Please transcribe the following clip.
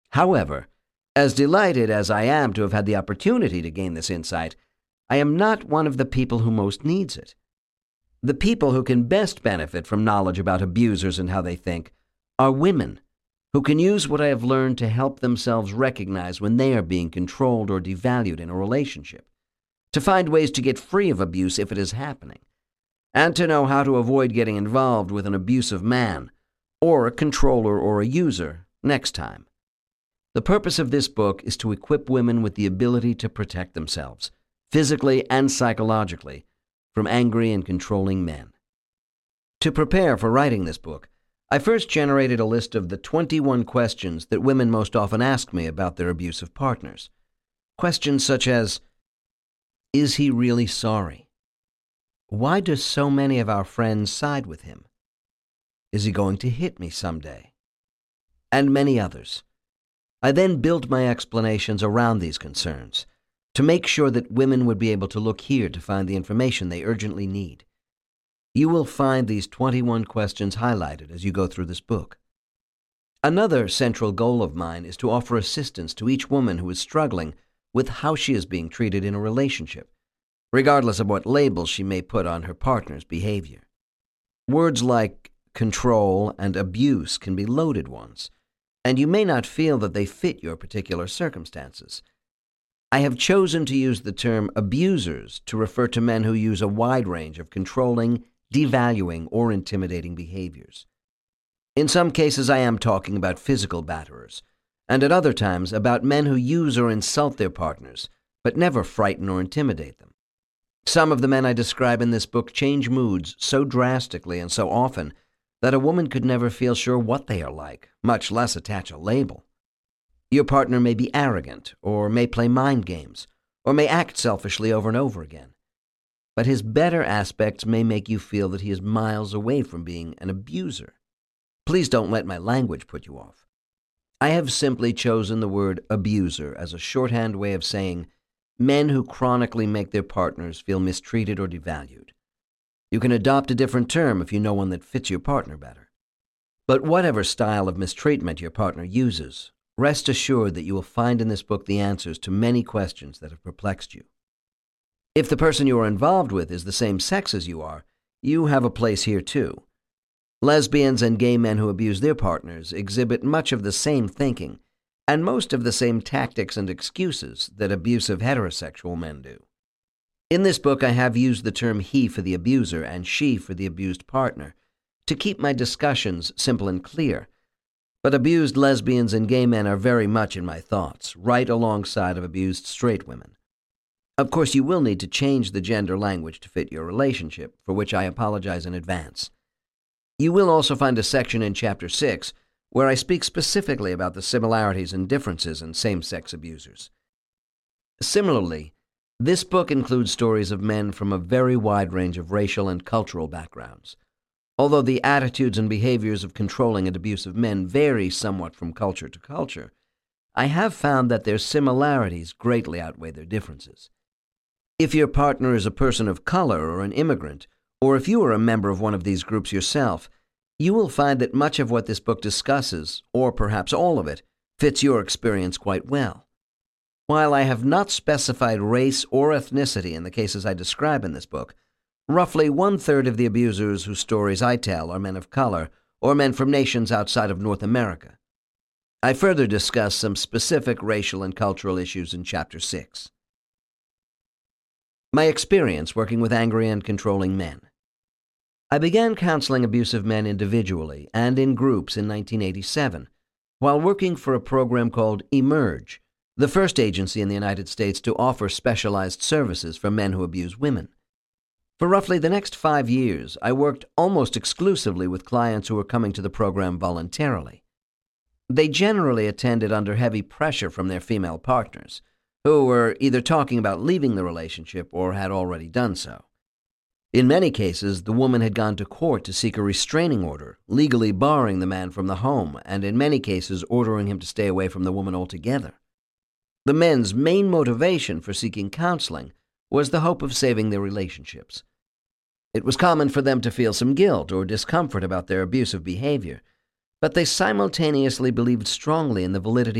However, as delighted as I am to have had the opportunity to gain this insight, I am not one of the people who most needs it. The people who can best benefit from knowledge about abusers and how they think are women, who can use what I have learned to help themselves recognize when they are being controlled or devalued in a relationship, to find ways to get free of abuse if it is happening, and to know how to avoid getting involved with an abusive man, or a controller or a user, next time. The purpose of this book is to equip women with the ability to protect themselves, physically and psychologically, from angry and controlling men. To prepare for writing this book, I first generated a list of the 21 questions that women most often ask me about their abusive partners. Questions such as, is he really sorry? Why do so many of our friends side with him? Is he going to hit me someday? And many others. I then built my explanations around these concerns to make sure that women would be able to look here to find the information they urgently need. You will find these 21 questions highlighted as you go through this book. Another central goal of mine is to offer assistance to each woman who is struggling with how she is being treated in a relationship, regardless of what labels she may put on her partner's behavior. Words like control and abuse can be loaded ones, and you may not feel that they fit your particular circumstances. I have chosen to use the term abusers to refer to men who use a wide range of controlling, devaluing, or intimidating behaviors. In some cases, I am talking about physical batterers, and at other times about men who use or insult their partners, but never frighten or intimidate them. Some of the men I describe in this book change moods so drastically and so often that a woman could never feel sure what they are like, much less attach a label. Your partner may be arrogant, or may play mind games, or may act selfishly over and over again. But his better aspects may make you feel that he is miles away from being an abuser. Please don't let my language put you off. I have simply chosen the word abuser as a shorthand way of saying men who chronically make their partners feel mistreated or devalued. You can adopt a different term if you know one that fits your partner better. But whatever style of mistreatment your partner uses, rest assured that you will find in this book the answers to many questions that have perplexed you. If the person you are involved with is the same sex as you are, you have a place here too. Lesbians and gay men who abuse their partners exhibit much of the same thinking and most of the same tactics and excuses that abusive heterosexual men do. In this book, I have used the term he for the abuser and she for the abused partner to keep my discussions simple and clear, but abused lesbians and gay men are very much in my thoughts, right alongside of abused straight women. Of course, you will need to change the gender language to fit your relationship, for which I apologize in advance. You will also find a section in Chapter 6 where I speak specifically about the similarities and differences in same-sex abusers. Similarly, this book includes stories of men from a very wide range of racial and cultural backgrounds. Although the attitudes and behaviors of controlling and abusive men vary somewhat from culture to culture, I have found that their similarities greatly outweigh their differences. If your partner is a person of color or an immigrant, or if you are a member of one of these groups yourself, you will find that much of what this book discusses, or perhaps all of it, fits your experience quite well. While I have not specified race or ethnicity in the cases I describe in this book, roughly 1/3 of the abusers whose stories I tell are men of color or men from nations outside of North America. I further discuss some specific racial and cultural issues in Chapter 6. My experience working with angry and controlling men. I began counseling abusive men individually and in groups in 1987, while working for a program called Emerge, the first agency in the United States to offer specialized services for men who abuse women. For roughly the next 5 years, I worked almost exclusively with clients who were coming to the program voluntarily. They generally attended under heavy pressure from their female partners, who were either talking about leaving the relationship or had already done so. In many cases, the woman had gone to court to seek a restraining order, legally barring the man from the home, and in many cases ordering him to stay away from the woman altogether. The men's main motivation for seeking counseling was the hope of saving their relationships. It was common for them to feel some guilt or discomfort about their abusive behavior, but they simultaneously believed strongly in the validity